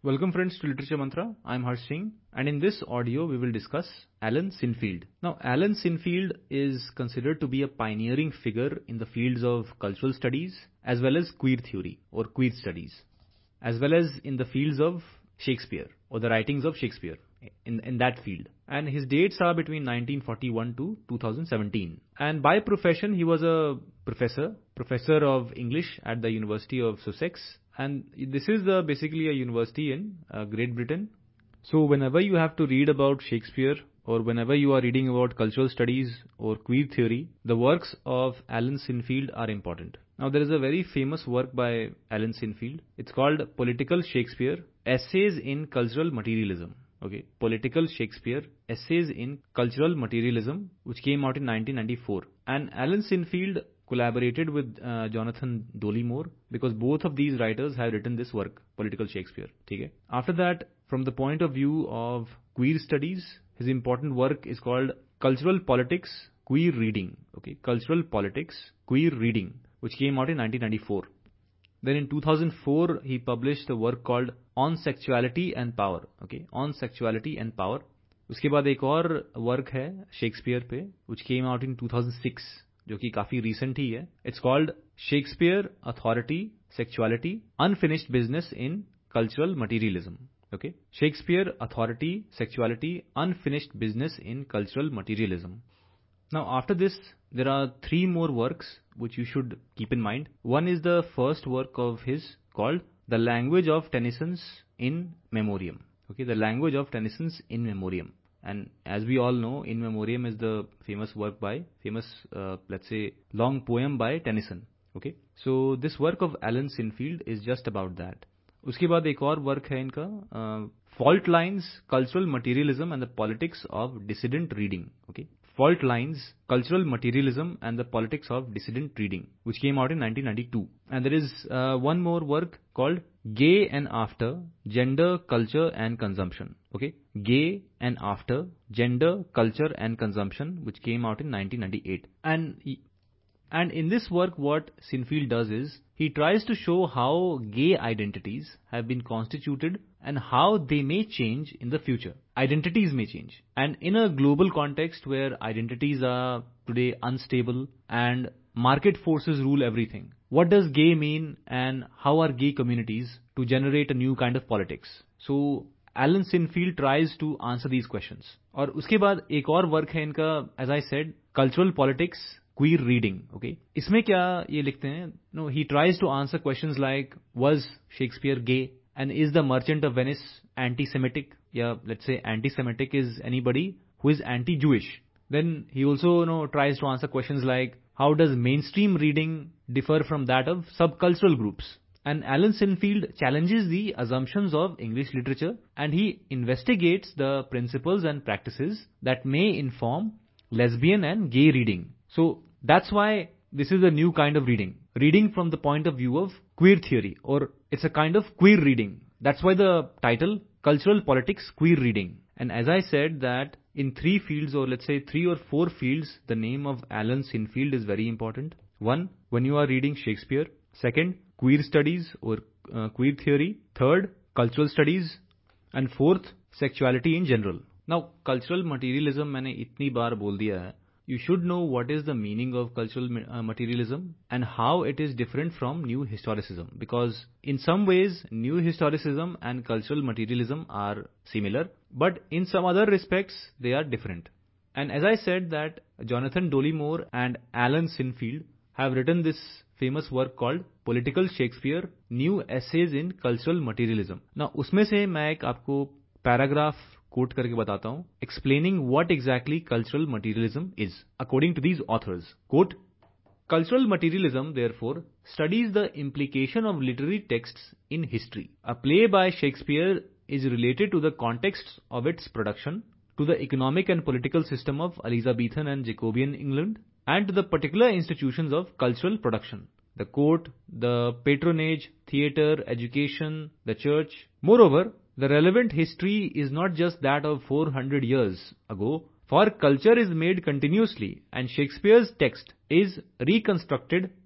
Welcome friends to Literature Mantra. I'm Harsh Singh, and in this audio we will discuss Alan Sinfield. Now Alan Sinfield is considered to be a pioneering figure in the fields of cultural studies as well as queer theory or queer studies, as well as in the fields of Shakespeare or the writings of Shakespeare in that field. And his dates are between 1941 to 2017. And by profession, he was a professor of English at the University of Sussex. And this is basically a university in Great Britain. So whenever you have to read about Shakespeare or whenever you are reading about cultural studies or queer theory, the works of Alan Sinfield are important. Now there is a very famous work by Alan Sinfield. It's called Political Shakespeare, Essays in Cultural Materialism. Okay, Political Shakespeare, Essays in Cultural Materialism, which came out in 1994. And Alan Sinfield collaborated with Jonathan Dollimore because both of these writers have written this work, Political Shakespeare. Okay? After that, from the point of view of queer studies, his important work is called Cultural Politics, Queer Reading. Okay, Cultural Politics, Queer Reading, which came out in 1994. Then in 2004, he published a work called On Sexuality and Power. Okay, On Sexuality and Power. उसके बाद एक और work है Shakespeare पे, which came out in 2006, जो कि काफी recent ही है. It's called Shakespeare, Authority, Sexuality, Unfinished Business in Cultural Materialism. Okay, Shakespeare, Authority, Sexuality, Unfinished Business in Cultural Materialism. Now after this, there are three more works which you should keep in mind. One is the first work of his called The Language of Tennyson's In Memoriam. Okay, The Language of Tennyson's In Memoriam. And as we all know, In Memoriam is the famous work by, let's say, long poem by Tennyson. Okay, so this work of Alan Sinfield is just about that. उसके बाद एक और work है इनका Fault Lines, Cultural Materialism and the Politics of Dissident Reading. Okay, Fault Lines, Cultural Materialism and the Politics of Dissident Reading, which came out in 1992. And there is one more work called Gay and After, Gender, Culture and Consumption. Okay, Gay and After, Gender, Culture and Consumption, which came out in 1998. And in this work, what Sinfield does is, he tries to show how gay identities have been constituted and how they may change in the future. Identities may change. And in a global context where identities are today unstable and market forces rule everything, what does gay mean and how are gay communities to generate a new kind of politics? So Alan Sinfield tries to answer these questions. और उसके बाद एक और work है इनका, as I said, Cultural Politics, Queer Reading. Okay, इसमें क्या ये लिखते हैं? No, he tries to answer questions like, was Shakespeare gay? And is the Merchant of Venice anti-Semitic? Yeah, let's say anti-Semitic is anybody who is anti-Jewish. Then he also tries to answer questions like, how does mainstream reading differ from that of subcultural groups? And Alan Sinfield challenges the assumptions of English literature and he investigates the principles and practices that may inform lesbian and gay reading. So that's why this is a new kind of reading. Reading from the point of view of queer theory, or it's a kind of queer reading. That's why the title, Cultural Politics, Queer Reading. And as I said that in three fields, or let's say 3 or 4 fields, the name of Alan Sinfield is very important. One, when you are reading Shakespeare. Second, queer studies or queer theory. Third, cultural studies. And fourth, sexuality in general. Now, cultural materialism मैंने इतनी बार बोल दिया है. You should know what is the meaning of cultural materialism and how it is different from new historicism. Because in some ways, new historicism and cultural materialism are similar, but in some other respects, they are different. And as I said that Jonathan Dollimore and Alan Sinfield have written this famous work called Political Shakespeare, New Essays in Cultural Materialism. Now, उसमें से मैं एक आपको paragraph coat करके बताता हूं, explaining what exactly cultural materialism is, according to these authors. Quote, Cultural materialism, therefore, studies the implication of literary texts in history. A play by Shakespeare is related to the context of its production, to the economic and political system of Elizabethan and Jacobean England, and to the particular institutions of cultural production. The court, the patronage, theatre, education, the church. Moreover, the relevant history is not just that of 400 years ago, for culture is made continuously and Shakespeare's text is reconstructed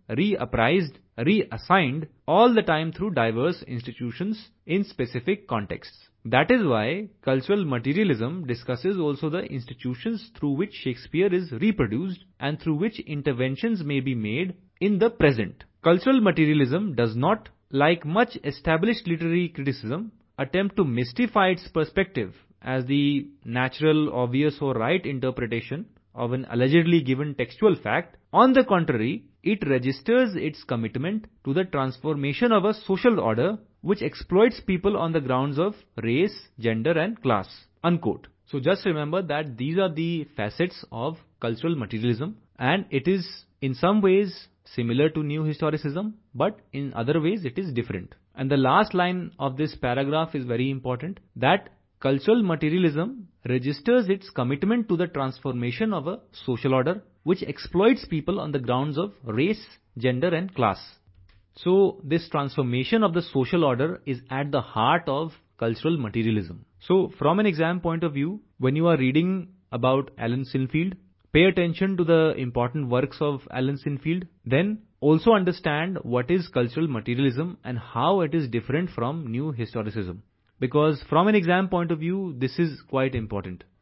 reappraised, reassigned all the time through diverse institutions in specific contexts. That is why cultural materialism discusses also the institutions through which Shakespeare is reproduced and through which interventions may be made in the present. Cultural materialism does not, like much established literary criticism, attempt to mystify its perspective as the natural, obvious or right interpretation of an allegedly given textual fact. On the contrary, it registers its commitment to the transformation of a social order which exploits people on the grounds of race, gender and class. Unquote. So just remember that these are the facets of cultural materialism, and it is in some ways similar to new historicism, but in other ways it is different. And the last line of this paragraph is very important, that cultural materialism registers its commitment to the transformation of a social order which exploits people on the grounds of race, gender and class. So this transformation of the social order is at the heart of cultural materialism. So from an exam point of view, when you are reading about Alan Sinfield, pay attention to the important works of Alan Sinfield, then also understand what is cultural materialism and how it is different from new historicism. Because from an exam point of view, this is quite important.